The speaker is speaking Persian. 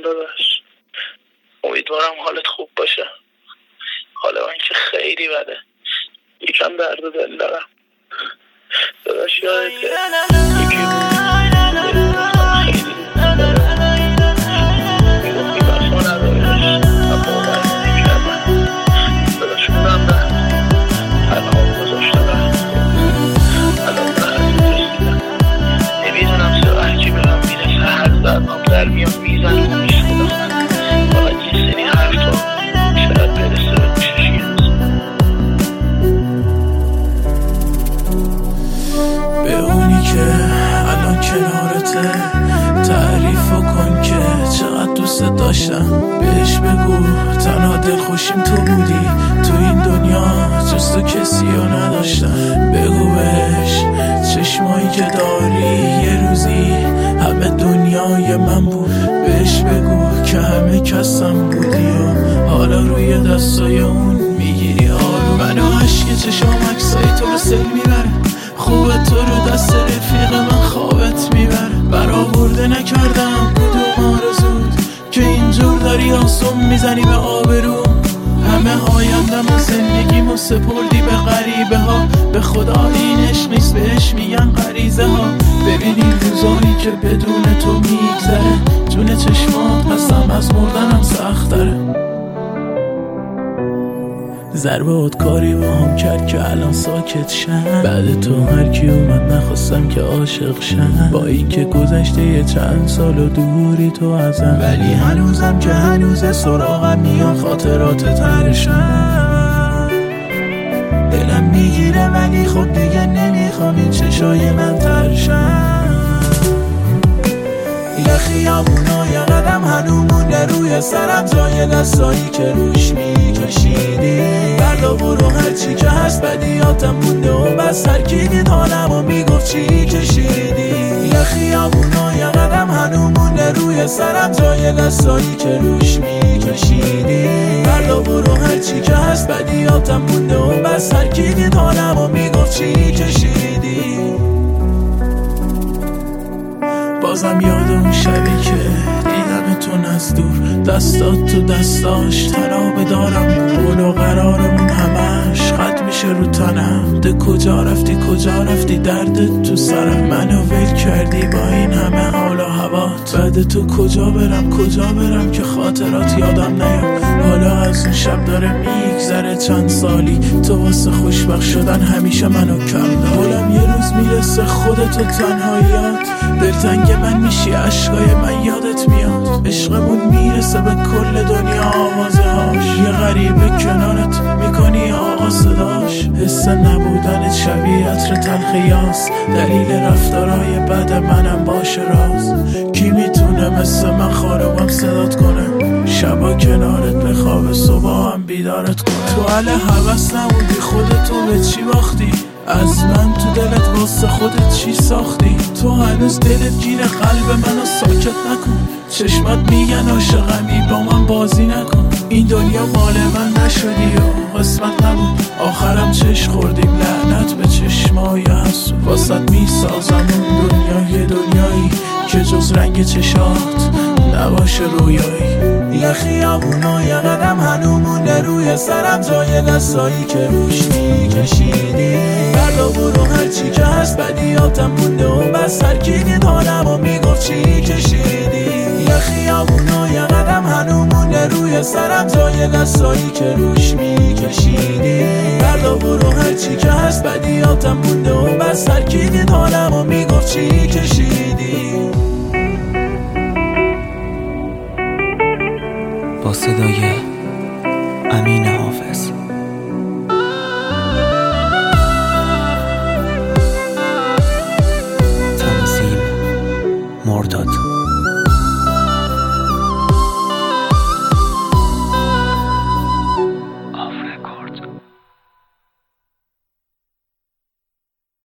داداش. امیدوارم حالت خوب باشه. حال من که خیلی بده. یکم درد دل دارم داداش. یادته یکی میگفتی وفا ندارش، اما باور نمی‌کردم داداش. اونم نه، تنها گذاشته رفت. الان به حرفی رسیدم، نمیدونم چرا هرچی برم میرسه هر زدنم در میام میزنم میشودم. فقط یه سری حرفا شاید برسه به گوشش به اونی که الان کنارته تعریف کن که چقدر دوست داشتم. بهش بگو تنها دلخوشیم تو بودی، تو این دنیا جز تو کسی رو نداشتم. بگو بهش چشمایی که داری یه روزی همه دنیای من بود. بهش بگو که همه کسم بودی و حالا روی دستای اون میگیری آروم. منو عشق چشام عکسای تو رو سل میبره، خوبه تو رو دست رفیق من خوابت میبره. برآورده نکردم کدوم آرزود که اینجور داری آسون میزنی به آبروم. همه آیندم زندگیمو سپردی به غریبه ها، به خدا این عشق نیست بهش میگن غریزه ها. ببینی روزایی که بدون تو میگذره، جون چشمات قسم از مردنم سخت داره. ضربه کاری با هم کرد که الان ساکت شم. بعد تو هر کی اومد نخواستم که عاشق شم. با این که گذشته یه چند سال و دوری تو ازم، ولی هنوزم که هنوز سراغم میان خاطرات ترشم. دلم میگیره ولی خب دیگه نمیخوام این چشای من ترشم. یه خیابونا یه قدم هنو مونده روی سرم، جای دستایی که روش میکشیدی. بردا برو هرچی که هست بدیاتم مونده و بس ترکیدید حالم و میگفت چی کشیدی. یه خیابونا یه قدم هنو مونده روی سرم، جای دستایی که روش میکشیدی. بردا برو هرچی که هست بدیاتم مونده و بس ترکیدید حالم و میگفت چی کشیدی. بازم یاد اون شبی که دیدم تو از دور، دستات تو دستاش تنها بدارم. قول و قرارمون همش خط میشه رو تنم. ده کجا رفتی دردت تو سرم. منو ول کردی با این همه حال و هوات. بعد تو کجا برم که خاطرات یادم نیاد. حالا از اون شب داره میگذره چند سالی، تو واسه خوشبخت شدن همیشه منو کم داری. حالم یه روز میرسه خودت و تنهاییات، دلتنگ من میشی عشقای من یادت میاد. عشقمون میرسه به کل دنیا آوازه هاش، یه غریبه کنارت میکنی آقا صداش. حس نبودنت شبیه عطر تلخ یاس، دلیل رفتارهای بد منم باشه راز. کی میتونه مثل من خانومم صدات کنه، شبا کنارت بخواب صبح هم بیدارت کنه. تو اهل هوس نبودی خودتو به چی باختی، از من تو دلت واسه خودت چی ساختی. تو هنوز دلت گیر قلب منو ساکت نکن، چشمات میگن عاشقمی با من بازی نکن. این دنیا مال من نشدی و قسمت نبود، آخرم چش خوردیم لعنت به چشمای حسود. واسط میسازم اون دنیا یه دنیایی که جز رنگ چشات نباشه رویایی. یه خیابونا یه قدم هنو مونده روی سرم، جای دستایی که روش میکشیدی. بردا برو هرچی که هست بدیاتم مونده و بس ترکیدید حالم و میگفت چی کشیدی. یه خیابونا یه قدم هنو مونده روی سرم، جای دستایی که روش میکشیدی. بردا برو هرچی که هست بدیاتم مونده و بس ترکیدید حالم و میگفت چی کشیدی. با صدای امین حافظ. تنظیم مرداد.